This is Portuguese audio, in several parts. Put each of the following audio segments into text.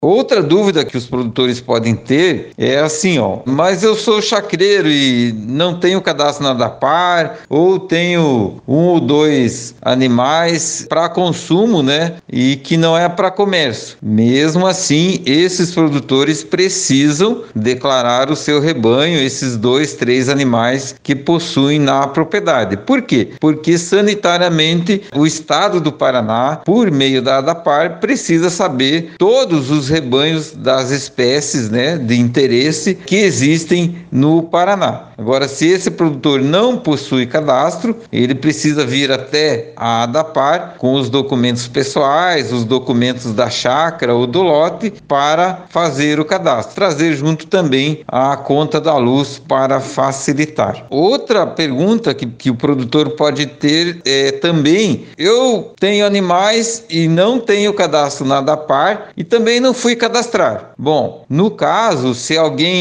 Outra dúvida que os produtores podem ter é assim, ó, mas eu sou chacreiro e não tenho cadastro na ADAPAR, ou tenho um ou dois animais para consumo, né, e que não é para comércio. Mesmo assim, esses produtores precisam declarar o seu rebanho, esses 2, 3 animais que possuem na propriedade. Por quê? Porque sanitariamente o estado do Paraná, por meio da ADAPAR, precisa saber todos os rebanhos das espécies, né, de interesse que existem no Paraná. Agora, se esse produtor não possui cadastro, ele precisa vir até a ADAPAR com os documentos pessoais, os documentos da chácara ou do lote para fazer o cadastro. Trazer junto também a conta da luz para facilitar. Outra pergunta que o produtor pode ter é também: eu tenho animais e não tenho cadastro na ADAPAR e também não fui cadastrar. Bom, no caso, se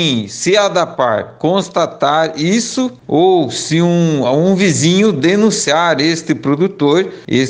a ADAPAR constatar isso, ou se um vizinho denunciar este produtor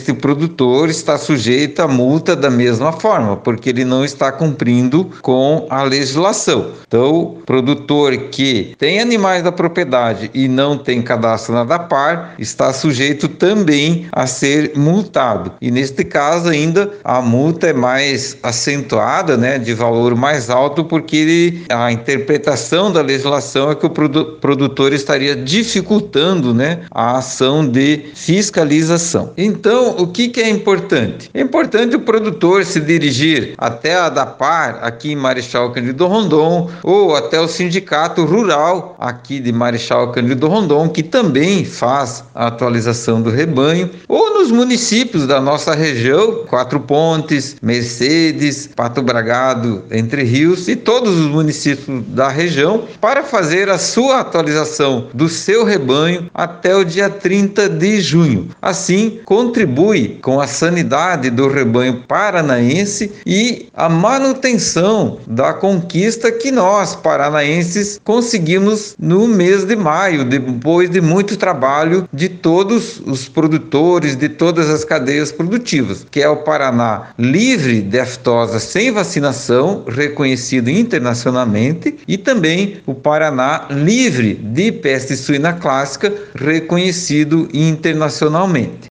está sujeito a multa da mesma forma, porque ele não está cumprindo com a legislação. Então, produtor que tem animais da propriedade e não tem cadastro na ADAPAR está sujeito também a ser multado. E neste caso ainda a multa é mais acentuada, né, de valor mais alto, porque a interpretação da legislação é que o produtor estaria dificultando, né, a ação de fiscalização. Então, o que é importante? É importante o produtor se dirigir até a ADAPAR, aqui em Marechal Cândido Rondon, ou até o sindicato rural aqui de Marechal Cândido Rondon, que também faz a atualização do rebanho, ou nos municípios da nossa região, Quatro Pontes, Mercedes, Pato Bragado, Entre Rios e todos os municípios da região, para fazer a sua atualização do seu rebanho até o dia 30 de junho. Assim, contribui com a sanidade do rebanho paranaense e a manutenção da conquista que nós, paranaenses, conseguimos no mês de maio, depois de muito trabalho de todos os produtores, de todas as cadeias produtivas, que é o Paraná livre de aftosa sem vacinação, reconhecido internacionalmente, e também o Paraná livre de peste suína clássica, reconhecido internacionalmente.